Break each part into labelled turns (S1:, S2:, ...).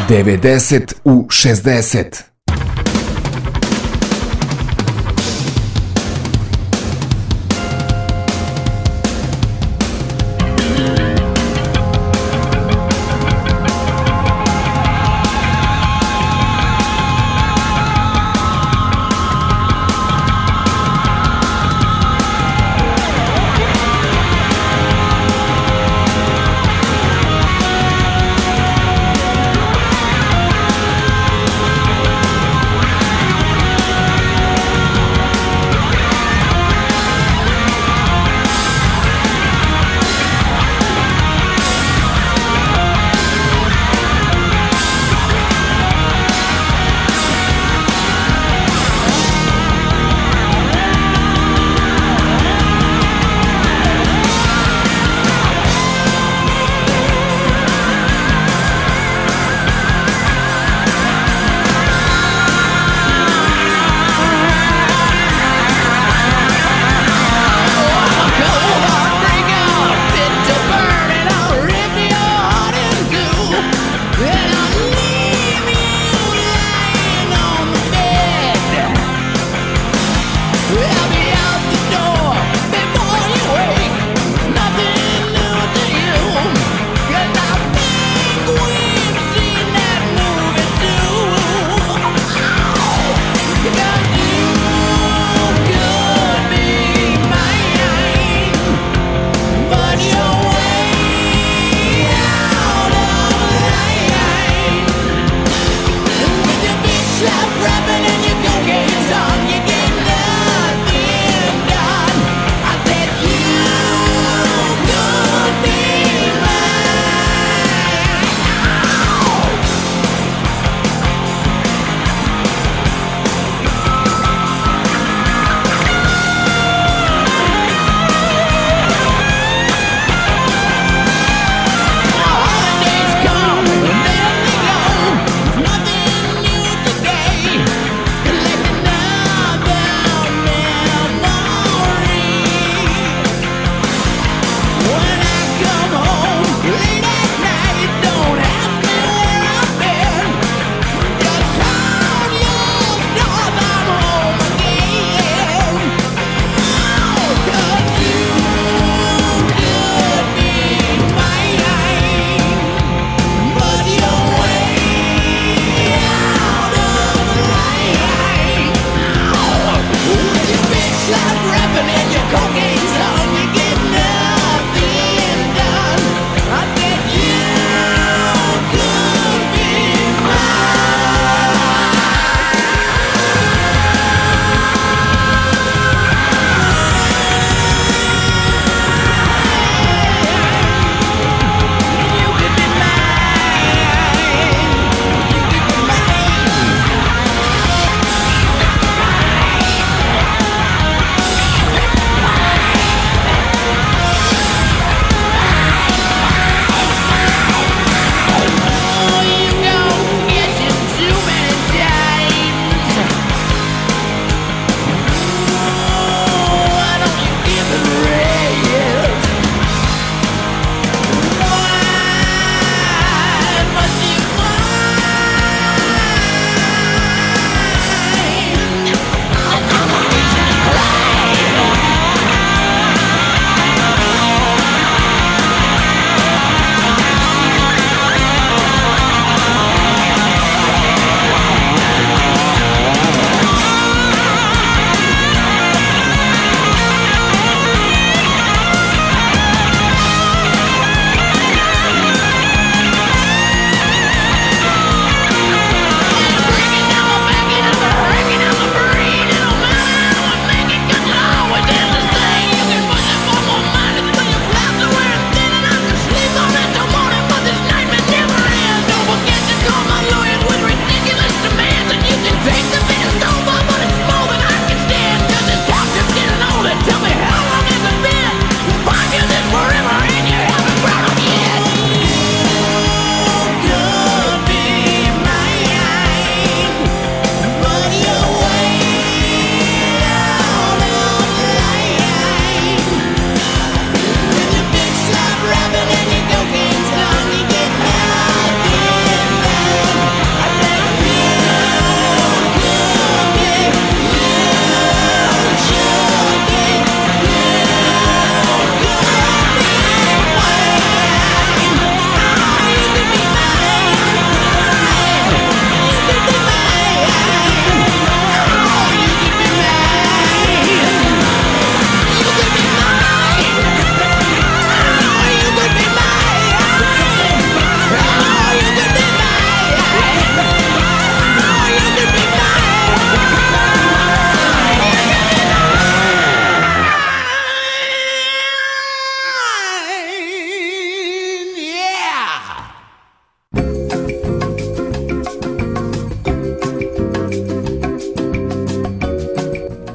S1: 90 u 60.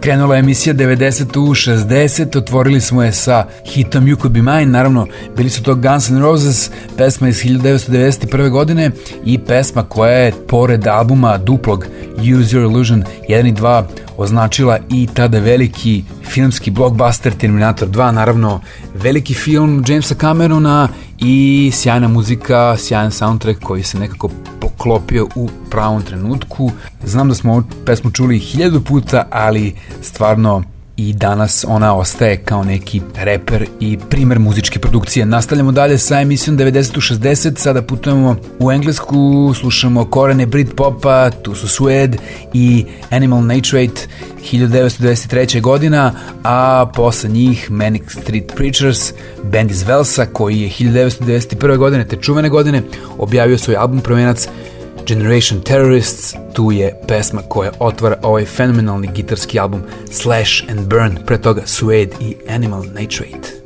S2: Krenula je emisija 90 u 60, otvorili smo je sa hitom You Could Be Mine, naravno bili su to Guns N' Roses, pesma iz 1991. godine i pesma koja je pored albuma duplog Use Your Illusion 1 i 2 označila i tada veliki filmski blockbuster Terminator 2, naravno veliki film Jamesa Camerona i sjajna muzika, sjajan soundtrack koji se nekako poklopio u pravom trenutku. Znam da smo ovu pesmu čuli 1000 puta, ali stvarno i danas ona ostaje kao neki reper i primer muzičke produkcije. Nastavljamo dalje sa emisijom 90 u 60, sada putujemo u Englesku, slušamo korene Britpopa, tu su Suede i Animal Nitrate 1993. godina, a posle njih Manic Street Preachers, band iz Velsa koji je 1991. godine, te čuvene godine, objavio svoj album prvenac Generation Terrorists. Tu je pesma koja otvara ovaj fenomenalni gitarski album Slash and Burn, pre toga Suede i Animal Nitrate.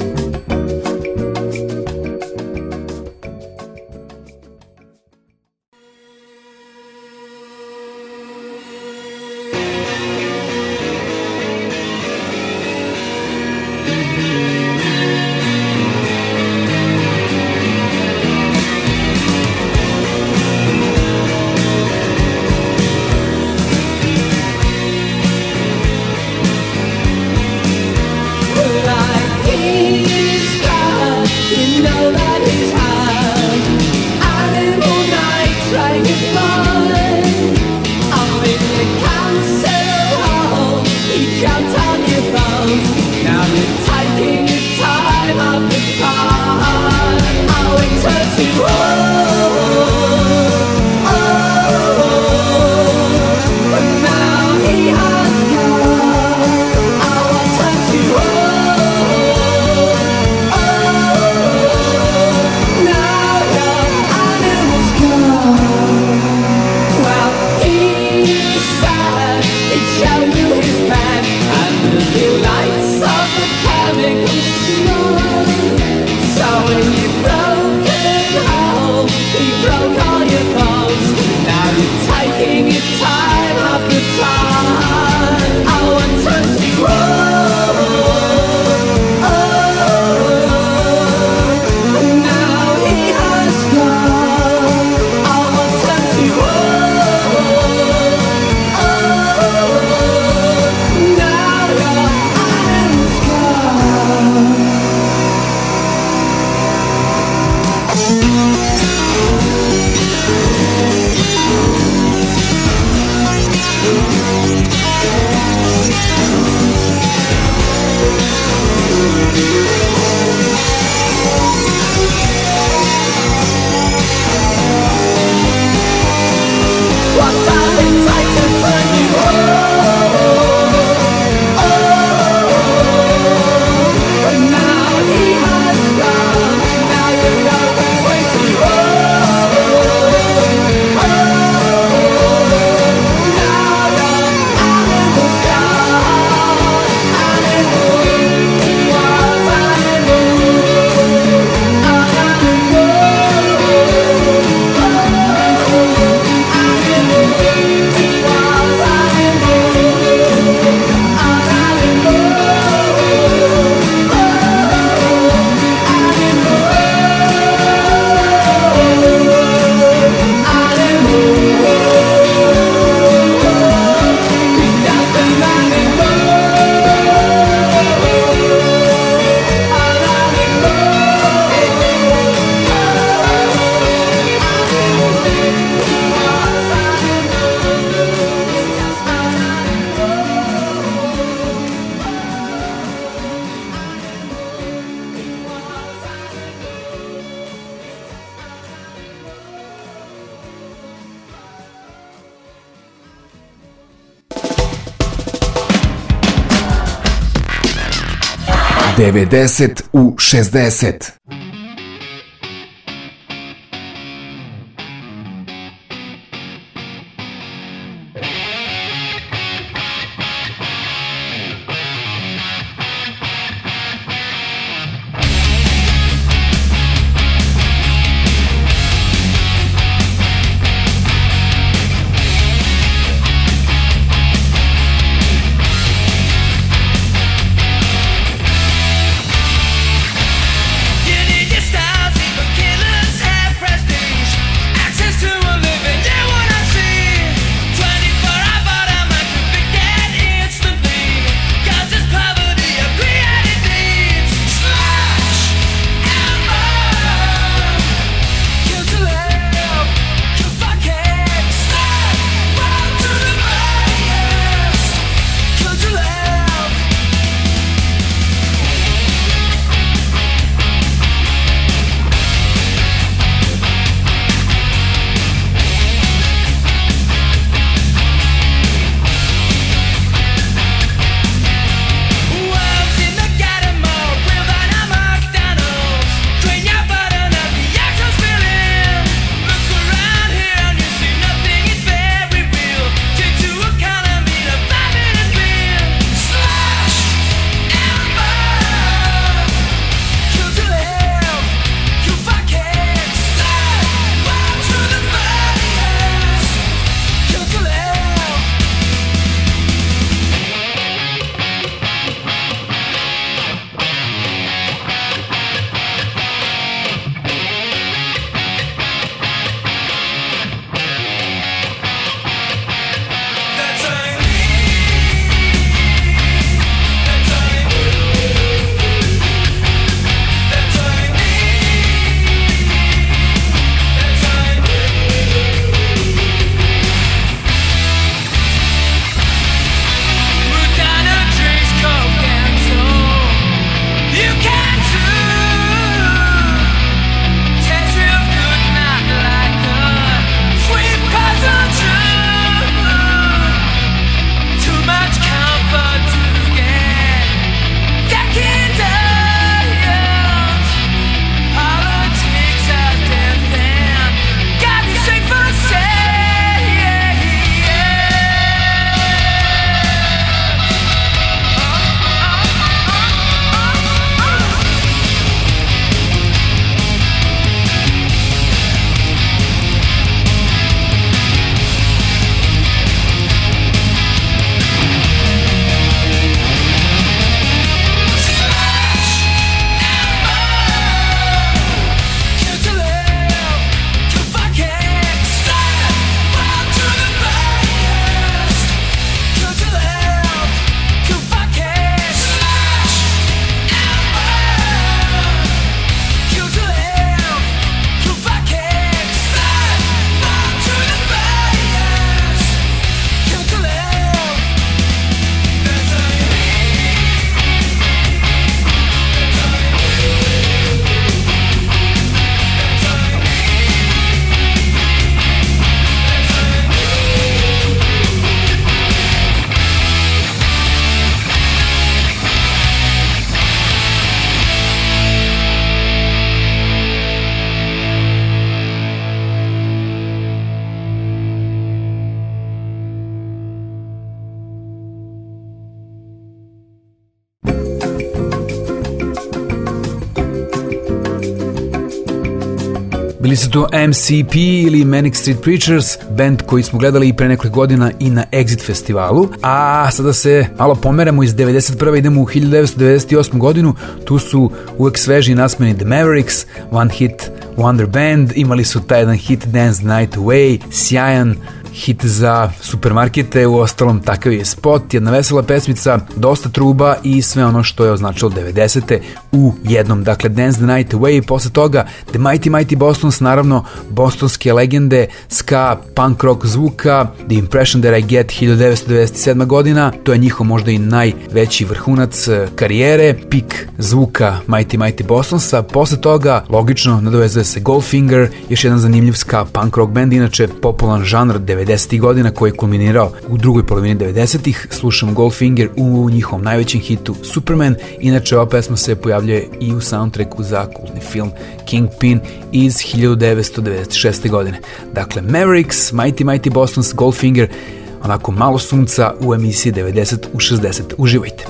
S1: Devedeset u 60.
S2: Bili su to MCP ili Manic Street Preachers, band koji smo gledali i pre nekoliko godina i na Exit festivalu. A sada se malo pomeramo iz 91. idemo u 1998. godinu. Tu su uvek sveži i nasmeni The Mavericks, One Hit Wonder Band. Imali su taj jedan hit Dance the Night Away, sjajan hit za supermarkete, u ostalom takav je spot, jedna vesela pesmica, dosta truba i sve ono što je označilo 90. u jednom. Dakle, Dance the Night Away, posle toga The Mighty Mighty Bostons, naravno bostonske legende ska, punk rock zvuka, The Impression That I Get 1997. godina, to je njihov možda i najveći vrhunac karijere, pik zvuka Mighty Mighty Bostonsa. Posle toga, logično, nadovezuje se Goldfinger, još jedan zanimljiv ska punk rock band, inače popularan žanr 90. godina koji je kulminirao u drugoj polovini 90-ih. Slušamo Goldfinger u njihovom najvećem hitu Superman. Inače, ova pesma se pojavljuje i u soundtracku za kultni film Kingpin iz 1996. godine. Dakle, Mavericks, Mighty Mighty Bostons, Goldfinger, onako malo sunca u emisiji 90 u 60. Uživajte!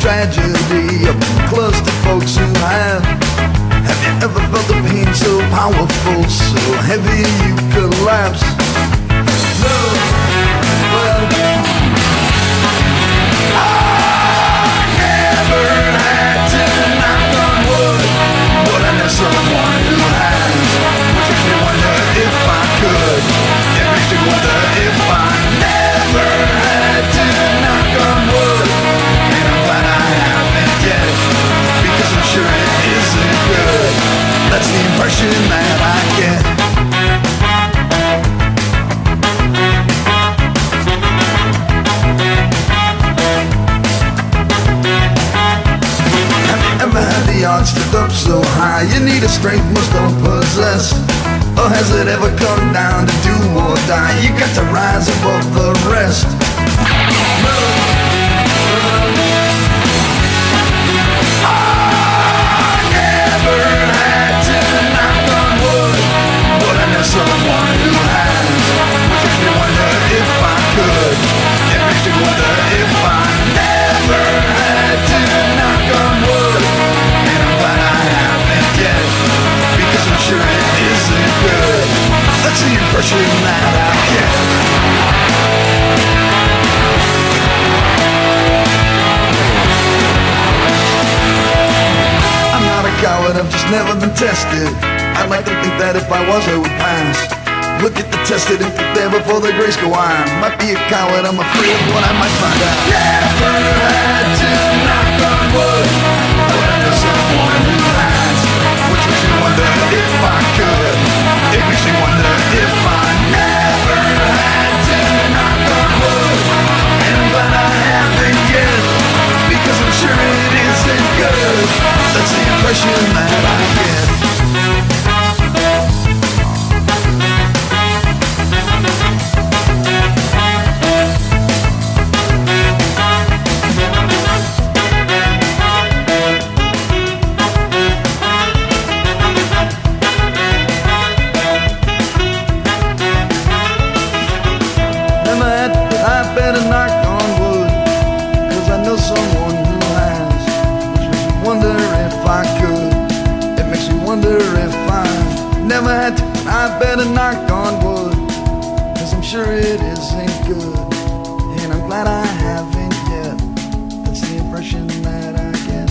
S3: tragedy. Up close to folks who have. Have you ever felt the pain so powerful, so heavy you collapse? No, well, I never had to knock on wood, but I know someone who has, which makes me wonder if I could. It makes me wonder if I never had to knock on wood, and I'm glad I haven't yet, because I'm sure it isn't good. That's the impression that I get. Have you ever had the odds tipped up so high you need a strength most don't possess? Or has it ever come down to do or die? You got to rise above the rest. Someone who has, which makes me wonder if I could. It makes me wonder if I never had to knock on wood, and I'm glad I haven't yet, because I'm sure it isn't good. That's the impression that I get. I'm not a coward, I've just never been tested. I'd like to think that if I was, I would pass. Look at the tested and prepare before the grace go on. Might be a coward, I'm afraid of what I might find out. Never had to knock on wood, but I know someone who has, which makes me wonder if I could. It makes me wonder if I never had to knock on wood, and I'm glad I haven't yet, because I'm sure it isn't good. That's the impression that I get. I better knock on wood, 'cause I'm sure it isn't good, and I'm glad I haven't yet. That's the impression that I get.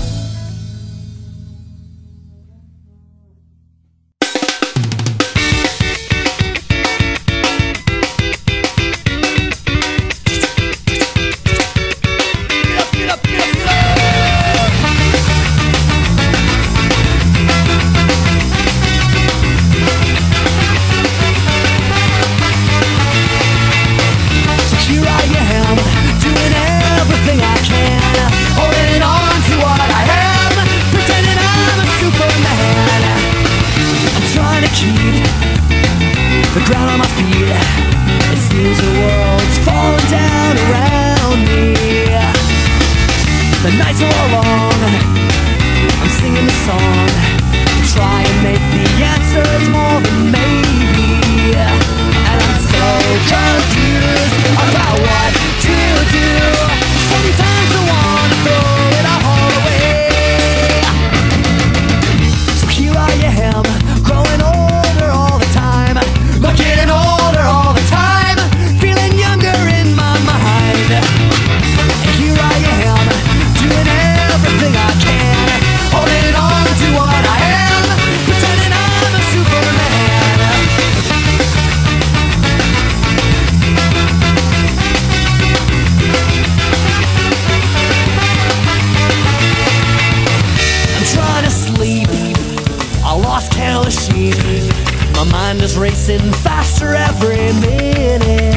S3: My mind is racing faster every minute.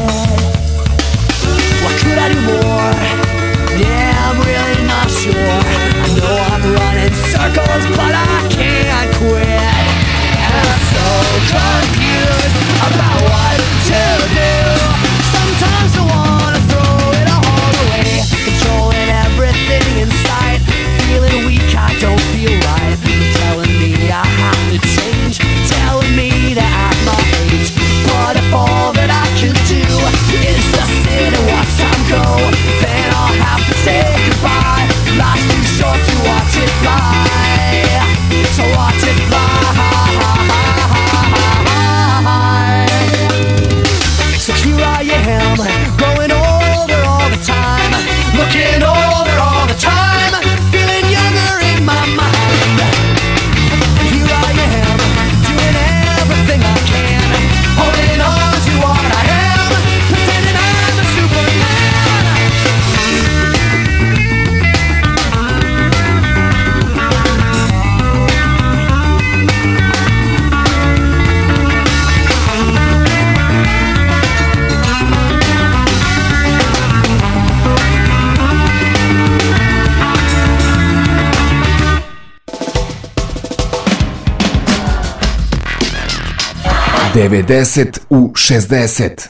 S3: What could I do more? Yeah, I'm really not sure. I know I'm running circles, but I can't quit. And I'm so confused about what to do. Sometimes I wanna throw it all away, controlling everything in sight. Feeling weak, I don't feel right. You're telling me I have to change, telling me that at my age, but if all
S1: 90 u 60.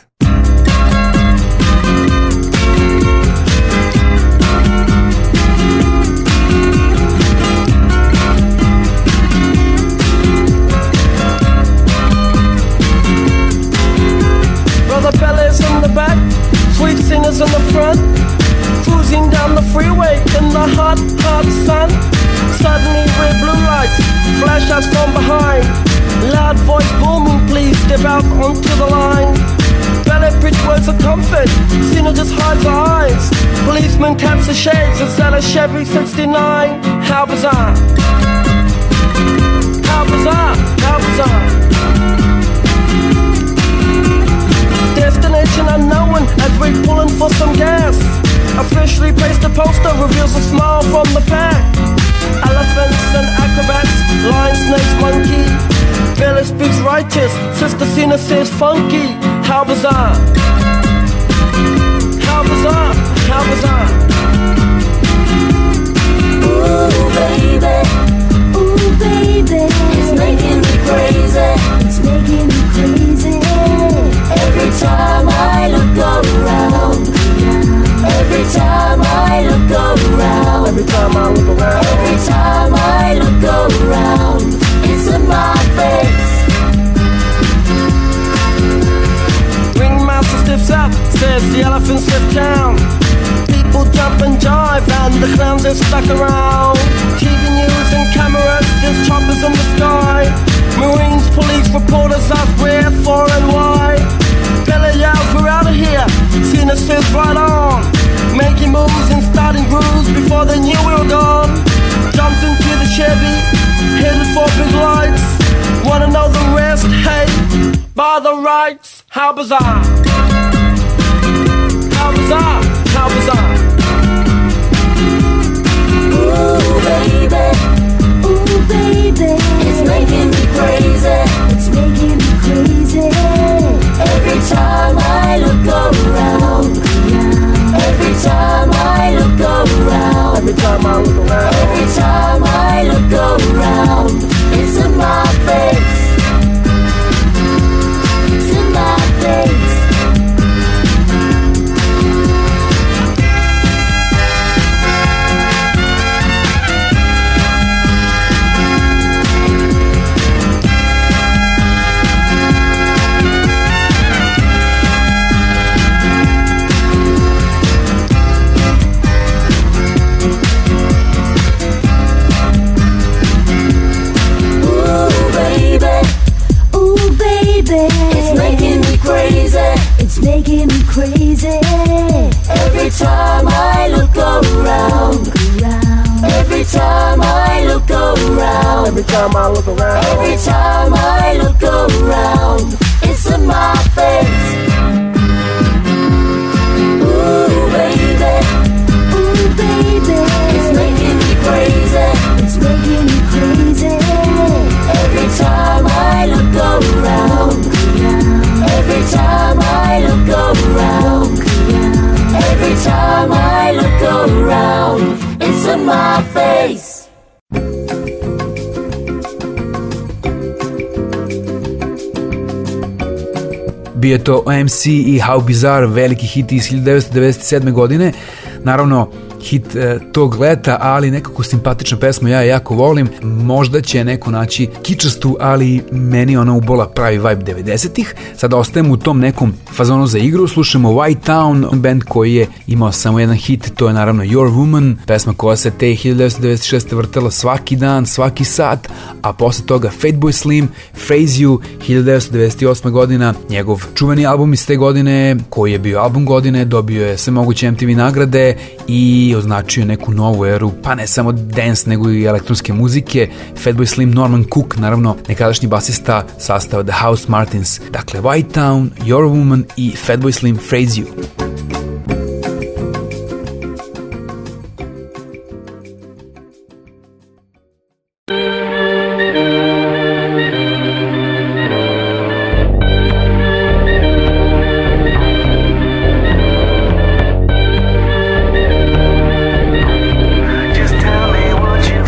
S4: Sweet singers in the front, cruising down the freeway in the hot, hot sun. Suddenly red blue lights flash us from behind. Loud voice booming, please step out onto the line. Ballet bridge words of comfort, Cena just hides her eyes. Policeman taps the shades, is that a Chevy 69? How bizarre, how bizarre, how bizarre. Destination unknown as we're pulling for some gas. Officially placed a poster reveals a smile from the pack. Elephants and acrobats, lion, snakes, monkey. Billy speaks righteous, Sister Cena says funky. How bizarre, how bizarre, how bizarre.
S5: Ooh baby, it's making me crazy. It's making me crazy. Every time I look around, every time I look around,
S4: Every time I look around,
S5: every time I look around, it's in my face.
S4: Ringmaster stiffs up, says the elephants left town. People jump and jive and the clowns are stuck around. TV news and cameras, there's choppers in the sky. Marines, police, reporters ask where, for and why. Billy yells, we're out of here. Cena says right on. Making moves and starting grooves before they knew we were gone. Jumped into the Chevy, headed for big lights. Wanna know the rest? Hey, by the rights. How bizarre, how bizarre, how bizarre.
S5: Ooh baby, it's making me crazy. It's making me crazy. Every time I look around, every time I look around,
S4: Every time I look around,
S5: every time I look around, it's in my face. It's in my face. It's making me crazy. It's making me crazy. Every time I look around, every time I look around,
S4: every time I look around,
S5: every time I look around, it's in my face. Ooh baby, it's making me crazy. It's making me crazy. Every time I look around, every time I look around, every time I look around, it's in my face.
S2: Bio je to OMC i How Bizarre, veliki hit iz 1997. godine. Naravno, hit tog leta, ali nekako simpatična pesma, ja je jako volim. Možda će neko naći kičastu, ali meni ona ubola pravi vibe 90-ih. Sada ostajemo u tom nekom fazonu za igru, slušamo White Town, band koji je imao samo jedan hit, to je naravno Your Woman, pesma koja se te 1996. vrtela svaki dan, svaki sat, a posle toga Fatboy Slim, Phrase You, 1998. godina, njegov čuveni album iz te godine, koji je bio album godine, dobio je sve moguće MTV nagrade i označio neku novu eru, pa ne samo dance, nego i elektronske muzike. Fatboy Slim, Norman Cook, naravno nekadašnji basista sastava The House Martins. Dakle, White Town, Your Woman i Fatboy Slim, Phrase You.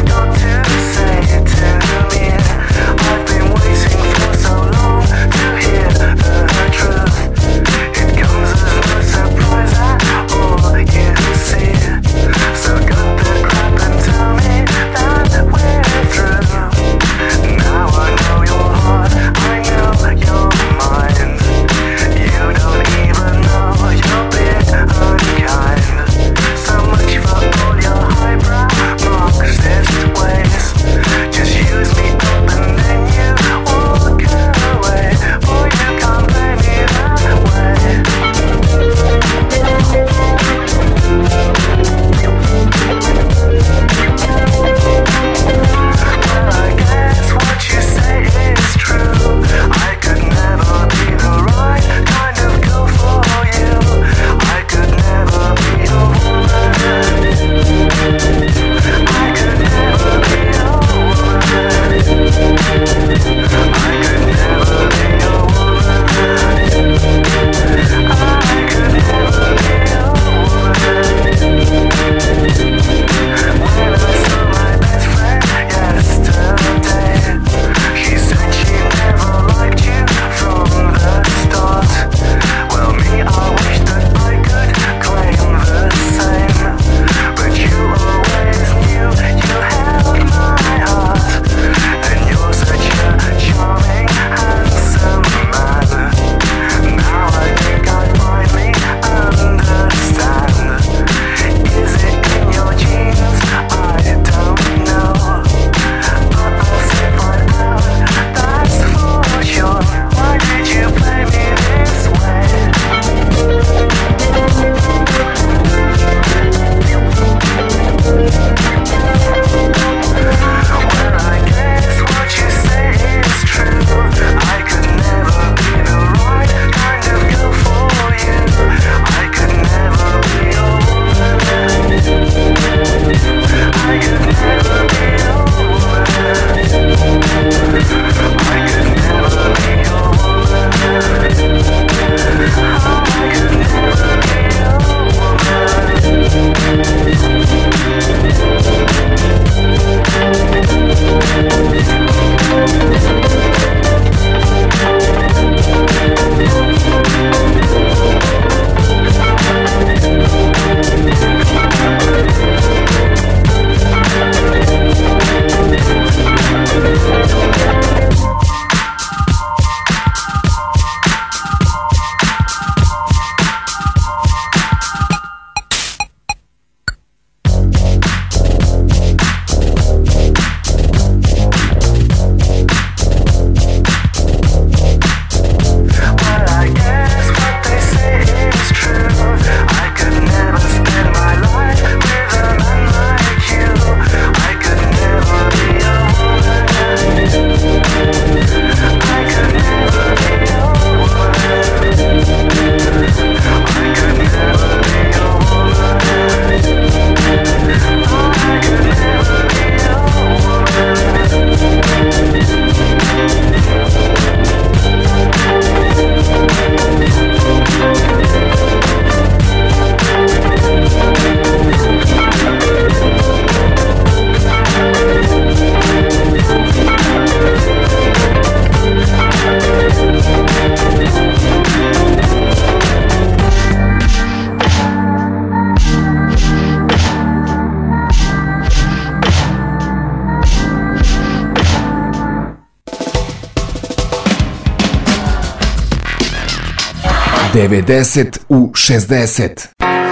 S6: To hear
S1: 90 u 60.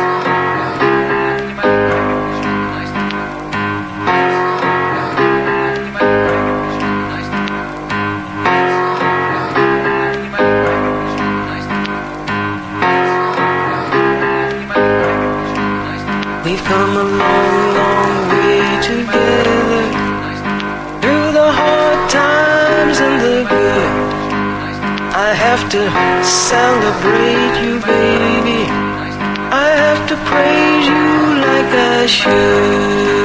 S4: We've come a long, long way together, through the hard times and the good. I have to celebrate you, baby. I have to praise you like I should.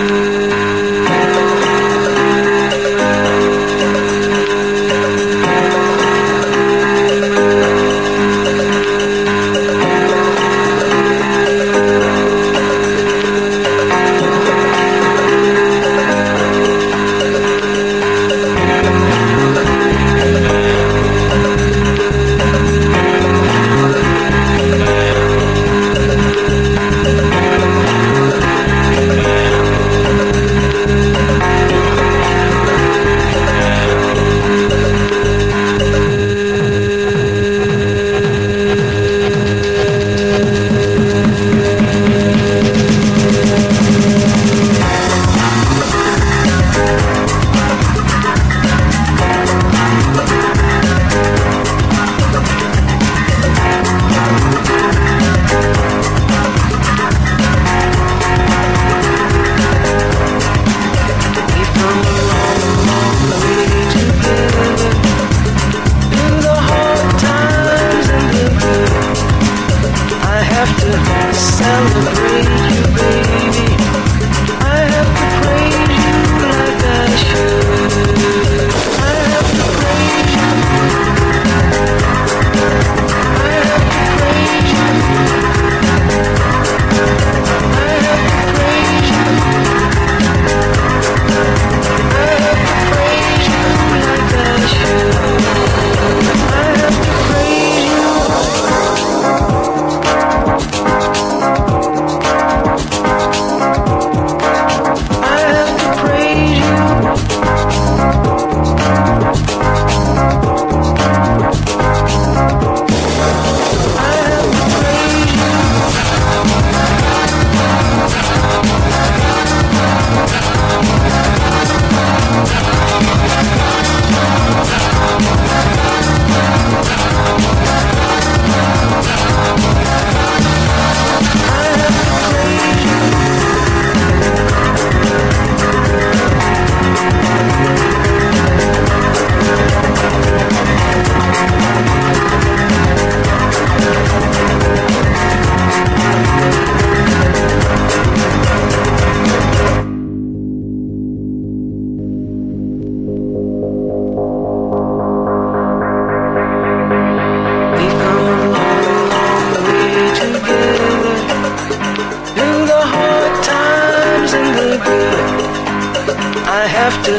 S4: I have to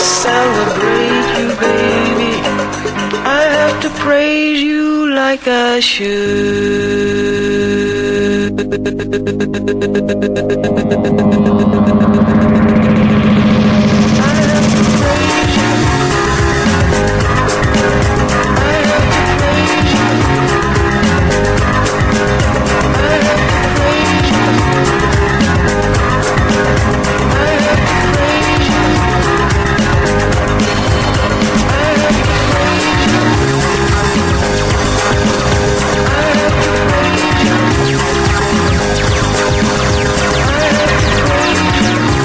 S4: celebrate you, baby. I have to praise you like I should. I have to praise you. I have to praise you. I have to praise you. I have to praise you. I have to praise you. I have to praise you. I have to praise you.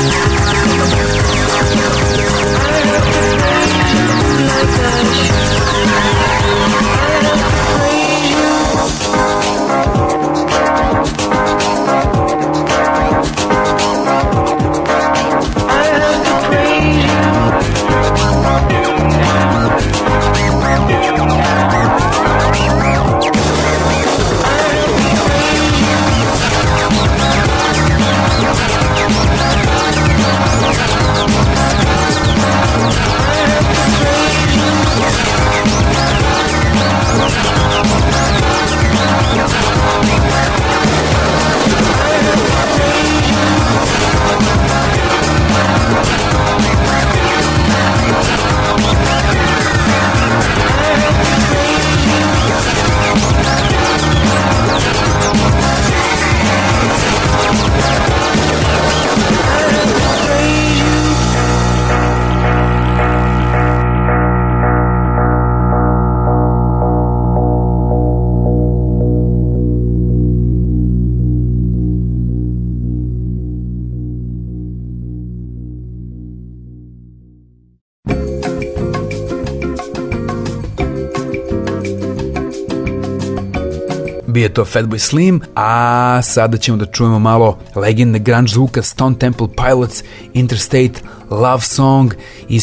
S2: Bio je to Fatboy Slim, a sada ćemo da čujemo malo legende grunge zvuka Stone Temple Pilots, Interstate Love Song iz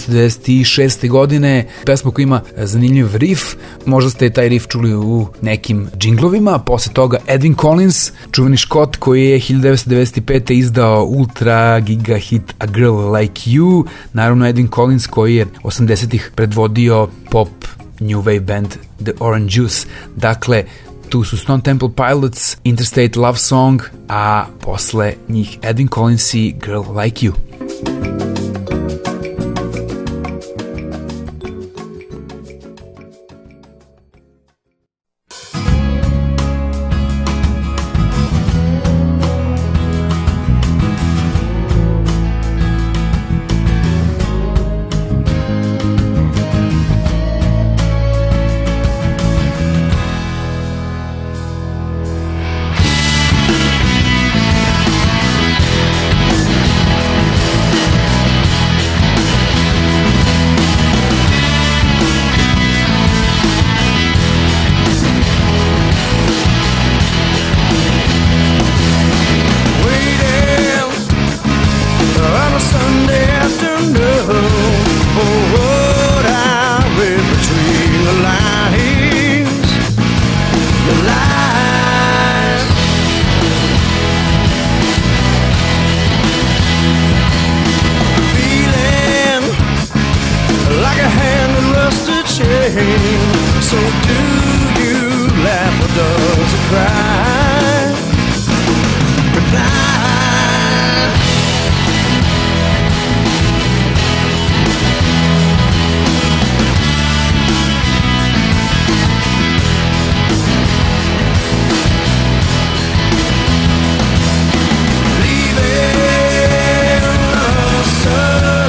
S2: 1996. godine. Pesma koja ima zanimljiv riff, možda ste taj riff čuli u nekim džinglovima. Posle toga Edwin Collins, čuveni Škot koji je 1995. izdao ultra giga hit A Girl Like You. Naravno Edwin Collins koji je 80-ih predvodio pop new wave band The Orange Juice. Dakle, tu su Stone Temple Pilots, Interstate Love Song, a posle njih Edwin Collins i Girl Like You.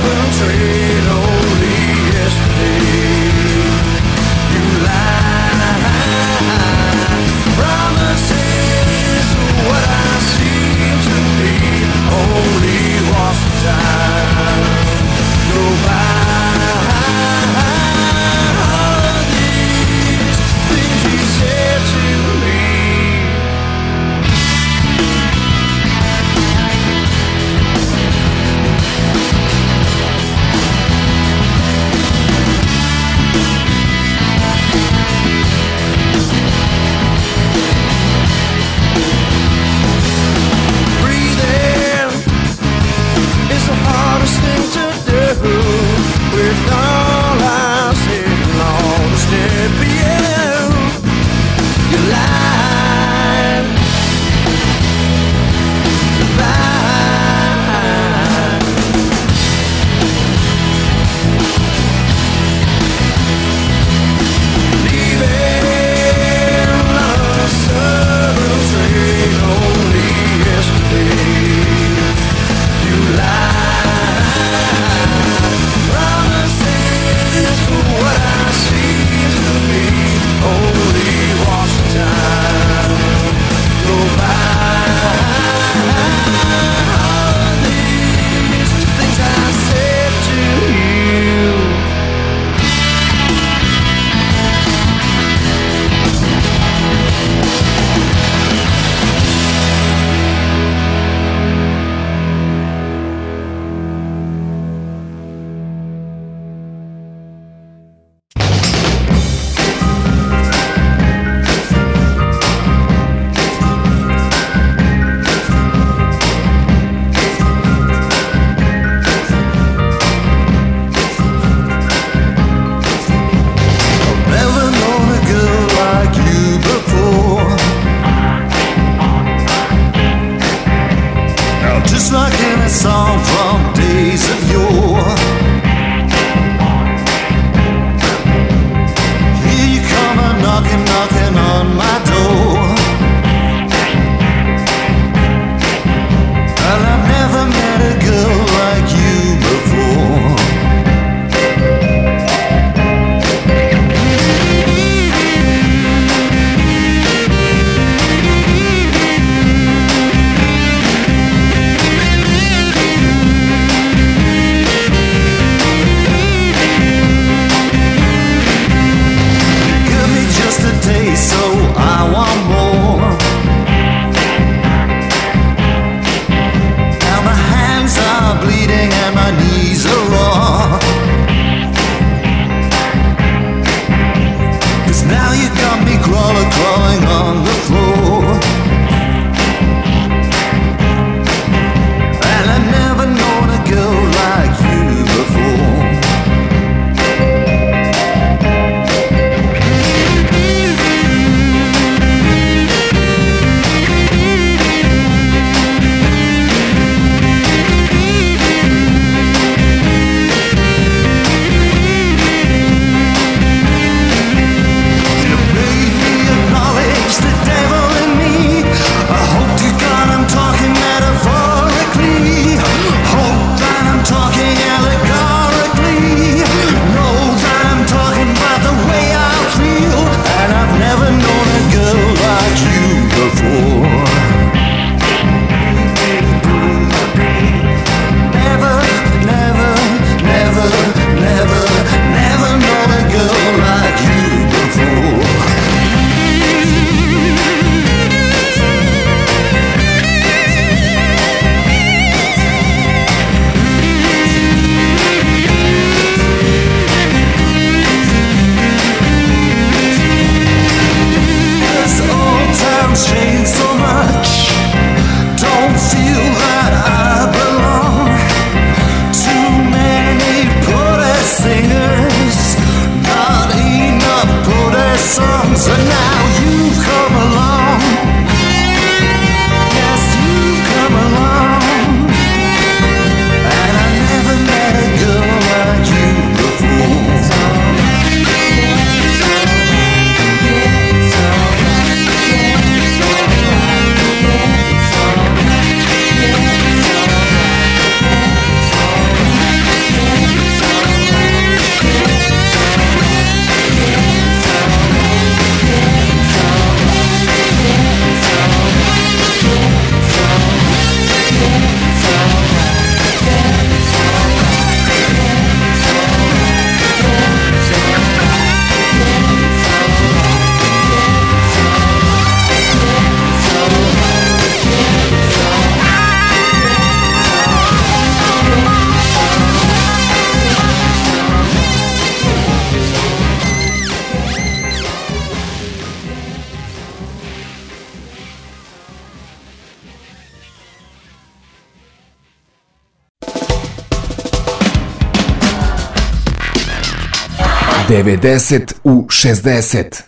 S3: Line
S1: 90 u 60.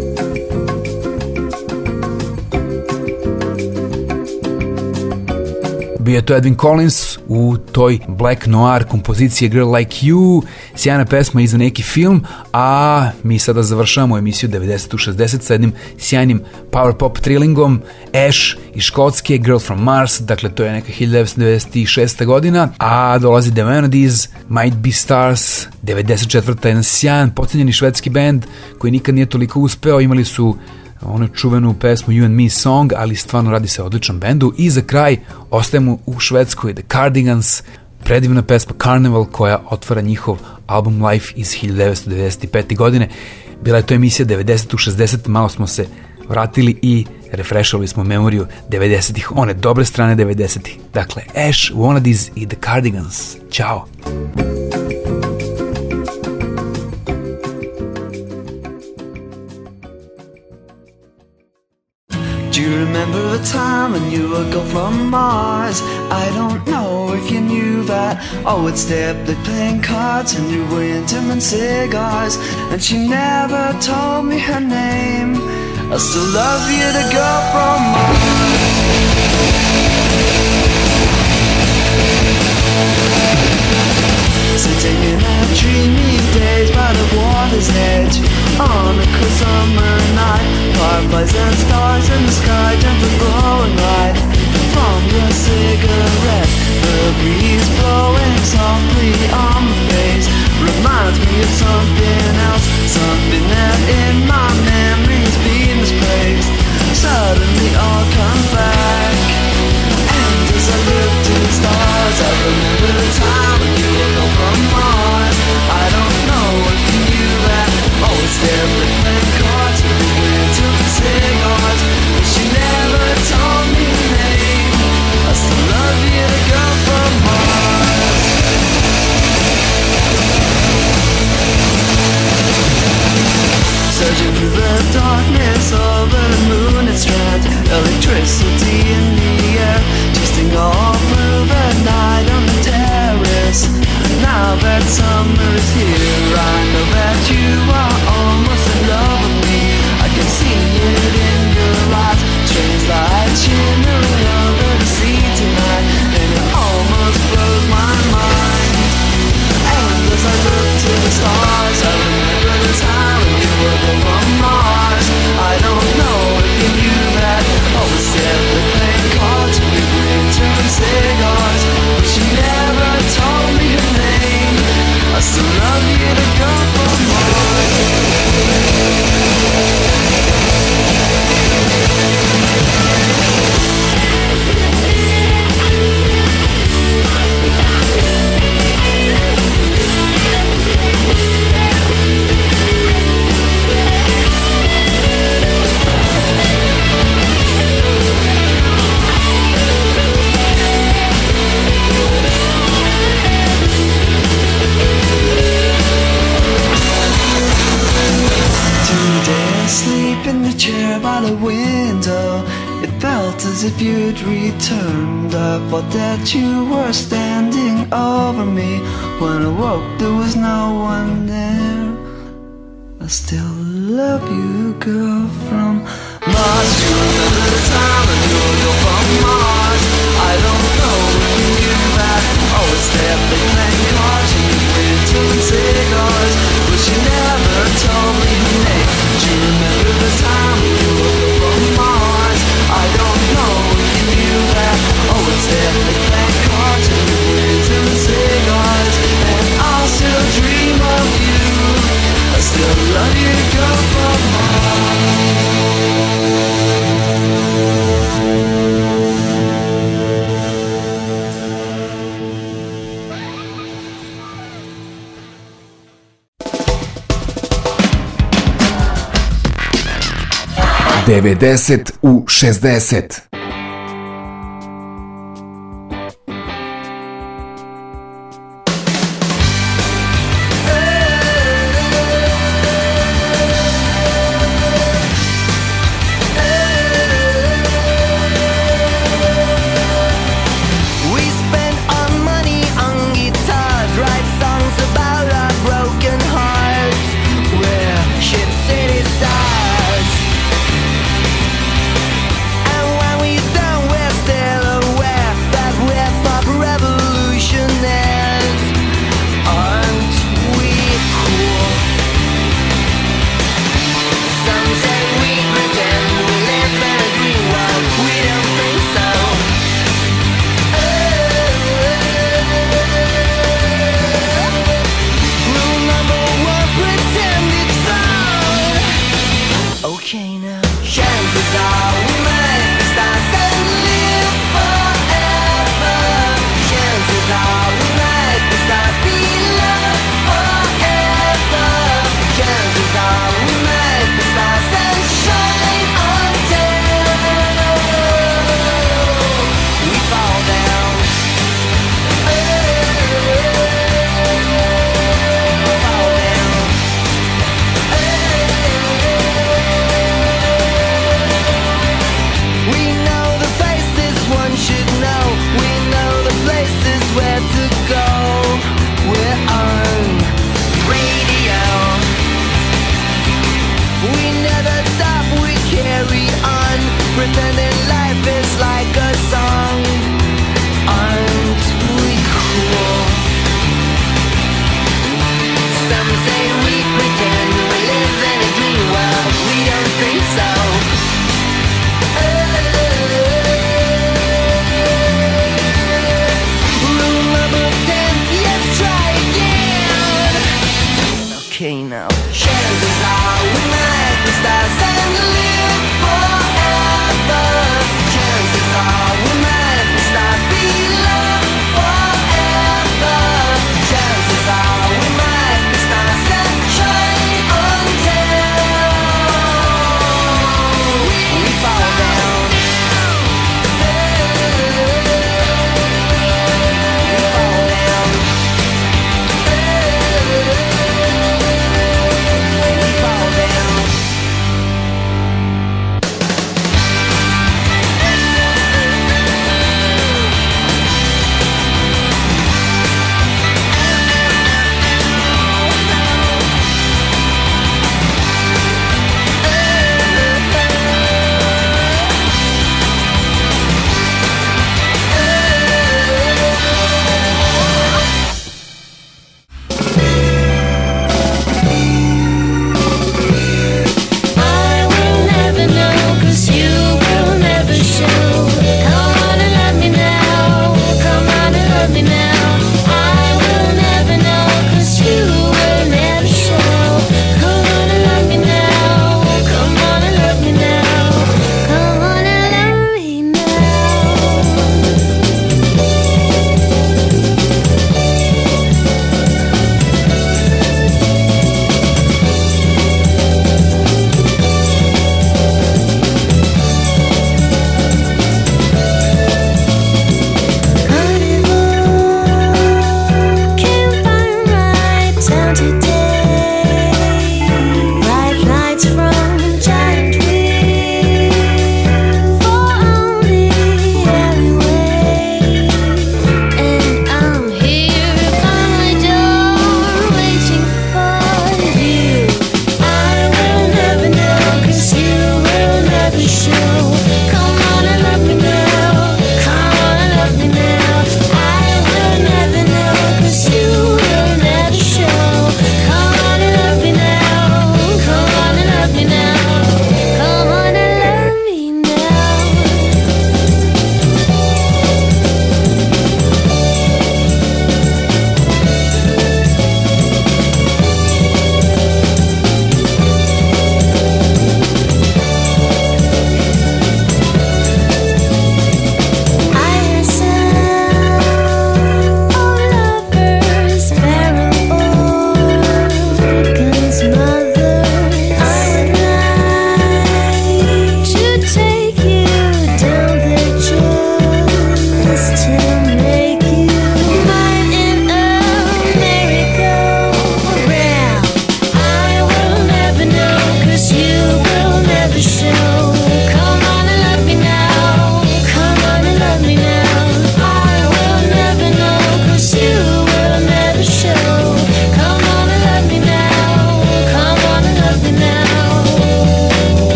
S2: Bio to Edwin Collins u toj Black Noir kompoziciji Girl Like You, sjajna pesma i za neki film, a mi sada završavamo emisiju 90 u 60 sa jednim sjajnim power pop thrillingom Ash iz Škotske, Girl from Mars, dakle to je neka 1996. godina, a dolazi The Melodies, Might Be Stars, 94. jedan sjajan, podcenjeni švedski band koji nikad nije toliko uspeo, imali su onu čuvenu pesmu You and Me Song, ali stvarno radi se o odličnom bendu. I za kraj ostajemo u Švedskoj, The Cardigans, predivna pesma Carnival koja otvara njihov album Life iz 1995. godine. Bila je to emisija 90 u 60, malo smo se vratili i refreshovali smo memoriju 90-ih, one dobre strane 90-ih. Dakle, Ash, Wannadies i The Cardigans. Ćao!
S6: Do you remember the time when you would go from Mars? I don't know if you knew that. I would stay up late playing cards and you were into and cigars. And she never told me her name. I still love you, the girl from Mars. Sitting in our dreamy days by the water's edge, on a cool summer night, fireflies and stars in the sky, gentle glowing light from your cigarette. The breeze blowing softly on my face reminds me of something else, something that in my memories been misplaced. Suddenly all comes back, and as I look to the stars, I remember the time when you were gone from Mars. I don't know if you knew that. Always there playing cards and we went to the cigars, but she never told me her name. I still love you, the girl from Mars. Searching through the darkness over the moon and strands, electricity in the air, twisting all through the night on the terrace. Now that summer is here, I know that you are almost in love with me. I can see it in your eyes, strange light shimmering over the sea tonight, and it almost blows my mind. And as I look to the stars, I remember the time when you were from Mars. I don't know if you knew that. Always said we're playing cards and we were into cigars, but she never told me her name. I still love you, the girl from Mars. Asleep in the chair by the window, it felt as if you'd returned. I thought that you were standing over me. When I woke there was no one there. I still love you, girl from Mars. Do you remember the time when you were girl from Mars? I don't know if you knew that. Always stay up late playing cards and you went to cigars, but she never told me her name. Do you remember the time when you were girl from Mars? I don't know if you knew that. Always stay up late playing cards and you went to cigars, and I'll still dream of you. I still love you, girl from Mars.
S1: Devedeset u 60.
S7: Some say we pretend we live in a dream world. We don't think so. Rule number 10, let's try again. Okay, now chances are we might be stars and live forever. Chances are we might be stars, be loved forever. Chances are we might be stars.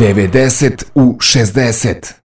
S1: 90 u 60.